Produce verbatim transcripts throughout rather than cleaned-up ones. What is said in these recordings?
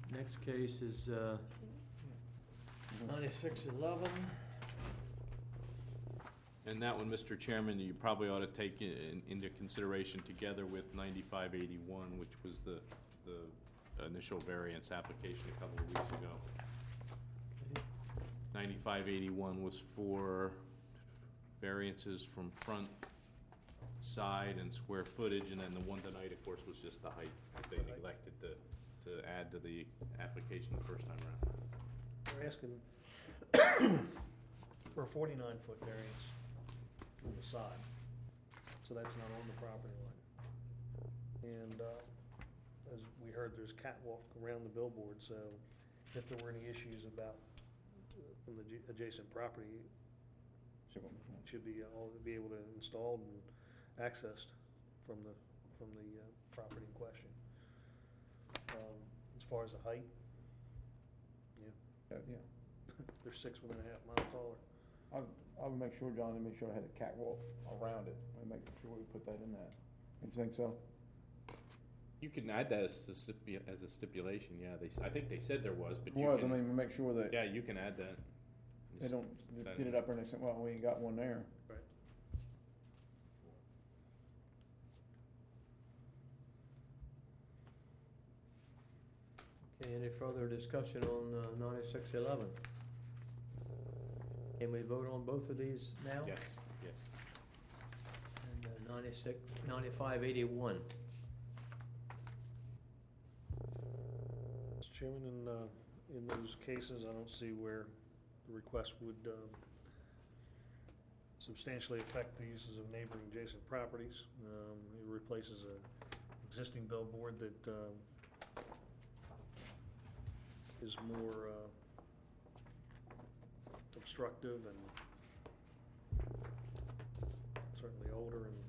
Next case is uh, ninety-six eleven. And that one, Mister Chairman, you probably ought to take in, into consideration together with ninety-five eighty-one, which was the, the initial variance application a couple of weeks ago. ninety-five eighty-one was for variances from front, side, and square footage, and then the one tonight, of course, was just the height that they neglected to, to add to the application the first time around. We're asking for a forty-nine foot variance on the side, so that's not on the property line. And, uh, as we heard, there's catwalk around the billboard, so if there were any issues about, uh, from the adj- adjacent property, it should be, all, be able to installed and accessed from the, from the, uh, property in question. Um, as far as the height, yeah, Uh, yeah, they're six and a half miles taller. I, I would make sure, John, to make sure I had a catwalk around it, and make sure we put that in that. You think so? You can add that as a stipu- as a stipulation, yeah, they, I think they said there was, but you Was, I can, mean, make sure that yeah, you can add that. they don't That- get it up there and they say, well, we ain't got one there. Right. Okay, any further discussion on uh, ninety-six eleven? Can we vote on both of these now? Yes, yes. And uh, ninety-six, ninety-five eighty-one. Mister Chairman, in, uh, in those cases, I don't see where the request would, um, substantially affect the uses of neighboring adjacent properties. Um, it replaces a existing billboard that, um, is more, uh, obstructive and certainly older and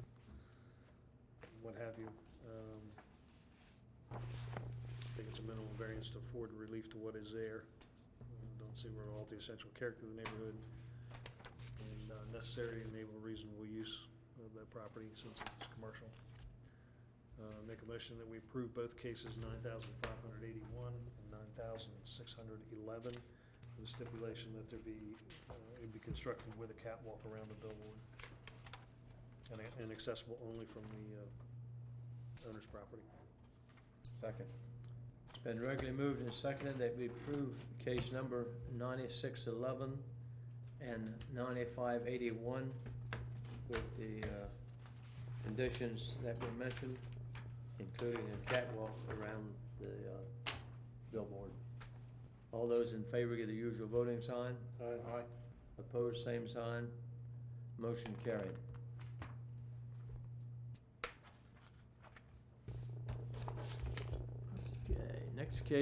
what have you. Um, I think it's a minimal variance to afford relief to what is there. Uh, Don't see where it'll alter the essential character of the neighborhood and uh, necessary to enable reasonable use of that property since it's commercial. Uh, Make a motion that we approve both cases nine thousand five hundred eighty-one and nine thousand six hundred eleven with the stipulation that there be, uh, it be constructed with a catwalk around the billboard and and accessible only from the uh, owner's property. Second. It's been regularly moved and seconded that we approve case number ninety-six eleven and ninety-five eighty-one with the uh, conditions that were mentioned, including a catwalk around the uh, billboard. All those in favor give the usual voting sign. Aye. Opposed, same sign. Motion carried. Okay, next case.